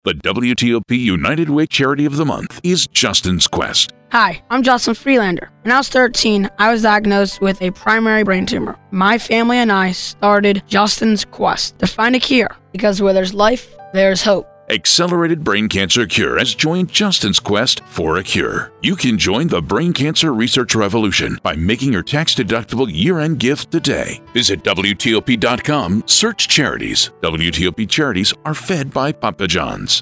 The WTOP United Way Charity of the Month is Justin's Quest. Hi, I'm Justin Freelander. When I was 13, I was diagnosed with a primary brain tumor. My family and I started Justin's Quest to find a cure, because where there's life, there's hope. Accelerated Brain Cancer Cure has joined Justin's Quest for a cure. You can join the brain cancer research revolution by making your tax-deductible year-end gift today. Visit WTOP.com, search charities. WTOP charities are fed by Papa John's.